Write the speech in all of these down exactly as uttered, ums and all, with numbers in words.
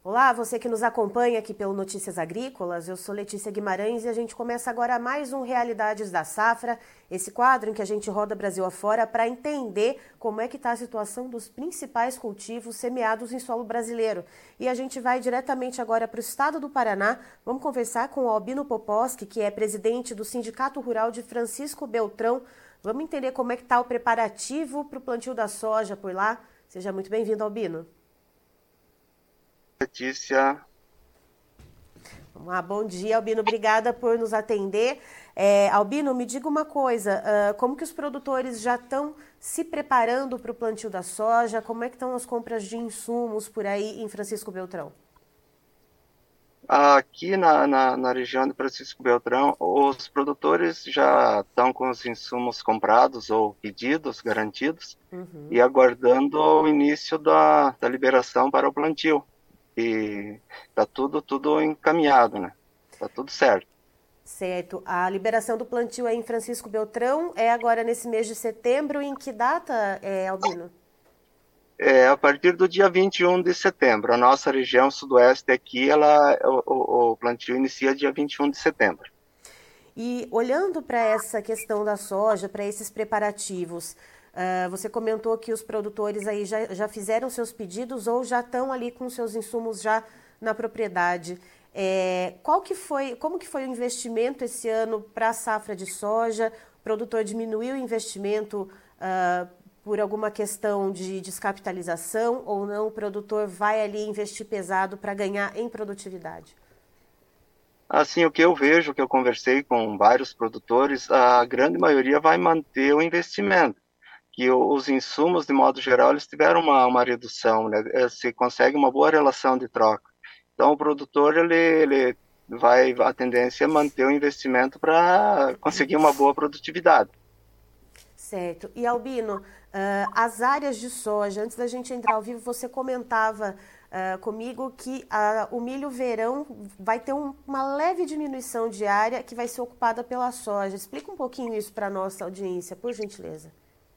Olá, você que nos acompanha aqui pelo Notícias Agrícolas, eu sou Letícia Guimarães e a gente começa agora mais um Realidades da Safra, esse quadro em que a gente roda Brasil afora para entender como é que está a situação dos principais cultivos semeados em solo brasileiro. E a gente vai diretamente agora para o estado do Paraná, vamos conversar com o Albino Poposki, que é presidente do Sindicato Rural de Francisco Beltrão. Vamos entender como é que está o preparativo para o plantio da soja por lá. Seja muito bem-vindo, Albino. Letícia. Vamos lá, bom dia, Albino. Obrigada por nos atender. É, Albino, me diga uma coisa, uh, como que os produtores já estão se preparando para o plantio da soja? Como é que estão as compras de insumos por aí em Francisco Beltrão? Aqui na, na, na região de Francisco Beltrão, os produtores já estão com os insumos comprados ou pedidos, garantidos, Uhum. e aguardando o início da, da liberação para o plantio. E está tudo, tudo encaminhado, né? Está tudo certo. Certo. A liberação do plantio aí em Francisco Beltrão é agora nesse mês de setembro. Em que data, é, Albino? É, a partir do dia vinte e um de setembro, a nossa região sudoeste aqui, ela, o, o, o plantio inicia dia vinte e um de setembro. E olhando para essa questão da soja, para esses preparativos, uh, você comentou que os produtores aí já, já fizeram seus pedidos ou já estão ali com seus insumos já na propriedade. É, qual que foi, como que foi o investimento esse ano para a safra de soja? O produtor diminuiu o investimento uh, por alguma questão de descapitalização ou não? O produtor vai ali investir pesado para ganhar em produtividade? Assim, o que eu vejo, que eu conversei com vários produtores, a grande maioria vai manter o investimento, que os insumos, de modo geral, eles tiveram uma, uma redução, né? Se consegue uma boa relação de troca. Então, o produtor, ele, ele vai, a tendência é manter o investimento para conseguir uma boa produtividade. Certo. E Albino, uh, as áreas de soja, antes da gente entrar ao vivo, você comentava uh, comigo que uh, o milho verão vai ter um, uma leve diminuição de área que vai ser ocupada pela soja. Explica um pouquinho isso para a nossa audiência, por gentileza.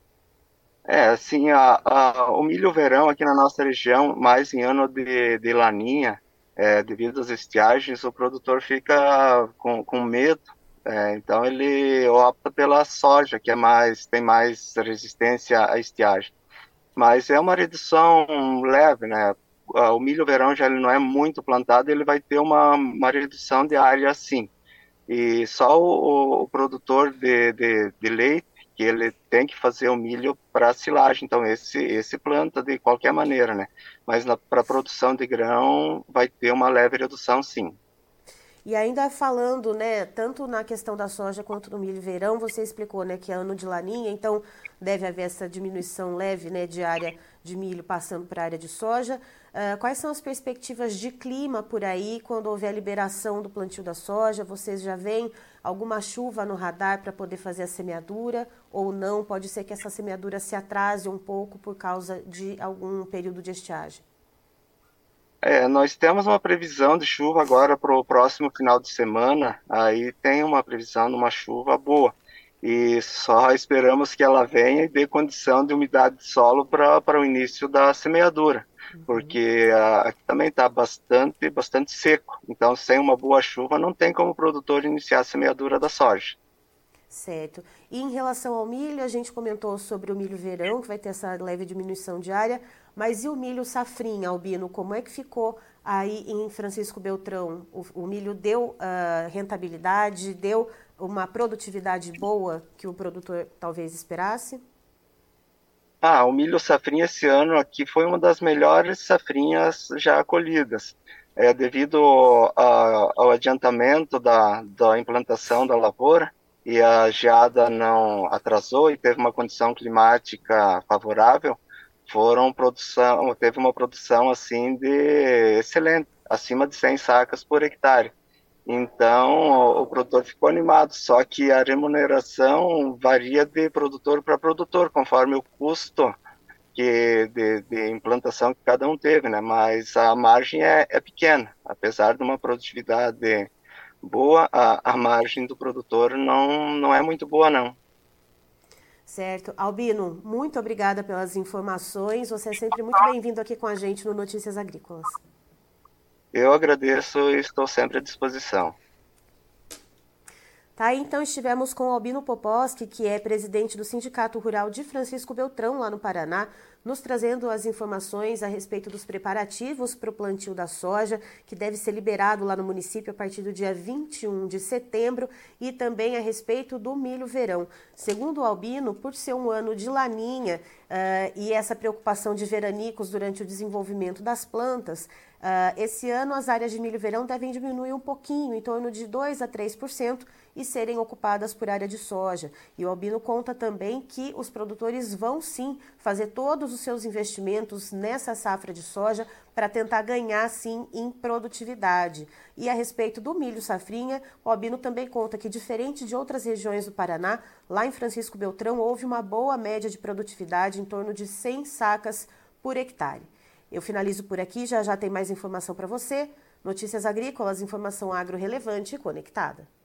É, assim, a, a, o milho verão aqui na nossa região, mais em ano de, de laninha, é, devido às estiagens, o produtor fica com, com medo, é, então ele opta pela soja, que é mais, tem mais resistência à estiagem. Mas é uma redução leve, né? O milho verão já ele não é muito plantado, ele vai ter uma, uma redução de área sim. E só o, o produtor de, de, de leite, que ele tem que fazer o milho para silagem, então esse, esse planta de qualquer maneira, né? Mas para produção de grão vai ter uma leve redução, sim. E ainda falando, né, tanto na questão da soja quanto do milho verão, você explicou, né, que é ano de laninha, então deve haver essa diminuição leve, né, de área de milho passando para a área de soja. Uh, quais são as perspectivas de clima por aí quando houver a liberação do plantio da soja? Vocês já veem alguma chuva no radar para poder fazer a semeadura ou não? Pode ser que essa semeadura se atrase um pouco por causa de algum período de estiagem. É, nós temos uma previsão de chuva agora para o próximo final de semana, aí tem uma previsão de uma chuva boa. E só esperamos que ela venha e dê condição de umidade de solo para para o início da semeadura, Uhum. porque ah, aqui também está bastante, bastante seco. Então, sem uma boa chuva, não tem como o produtor iniciar a semeadura da soja. Certo. E em relação ao milho, a gente comentou sobre o milho verão, que vai ter essa leve diminuição de área, mas e o milho safrinha, Albino? Como é que ficou aí em Francisco Beltrão? O, o milho deu uh, rentabilidade, deu uma produtividade boa que o produtor talvez esperasse? Ah, o milho safrinha esse ano aqui foi uma das melhores safrinhas já colhidas. É, devido a- ao adiantamento da, da implantação da lavoura e a geada não atrasou e teve uma condição climática favorável, foram produção, teve uma produção assim de excelente, acima de cem sacas por hectare. Então, o produtor ficou animado, só que a remuneração varia de produtor para produtor, conforme o custo que de, de implantação que cada um teve, né? Mas a margem é, é pequena, apesar de uma produtividade boa, a, a margem do produtor não, não é muito boa, não. Certo. Albino, muito obrigada pelas informações. Você é sempre muito bem-vindo aqui com a gente no Notícias Agrícolas. Eu agradeço e estou sempre à disposição. Tá, então estivemos com o Albino Poposki, que é presidente do Sindicato Rural de Francisco Beltrão, lá no Paraná, nos trazendo as informações a respeito dos preparativos para o plantio da soja, que deve ser liberado lá no município a partir do dia vinte e um de setembro, e também a respeito do milho verão. Segundo o Albino, por ser um ano de laninha uh, e essa preocupação de veranicos durante o desenvolvimento das plantas, uh, esse ano as áreas de milho verão devem diminuir um pouquinho, em torno de dois a três por cento, e serem ocupadas por área de soja. E o Albino conta também que os produtores vão sim fazer todos os seus investimentos nessa safra de soja para tentar ganhar sim em produtividade. E a respeito do milho safrinha, o Albino também conta que, diferente de outras regiões do Paraná, lá em Francisco Beltrão houve uma boa média de produtividade em torno de cem sacas por hectare. Eu finalizo por aqui, já já tem mais informação para você. Notícias agrícolas, informação agro relevante e conectada.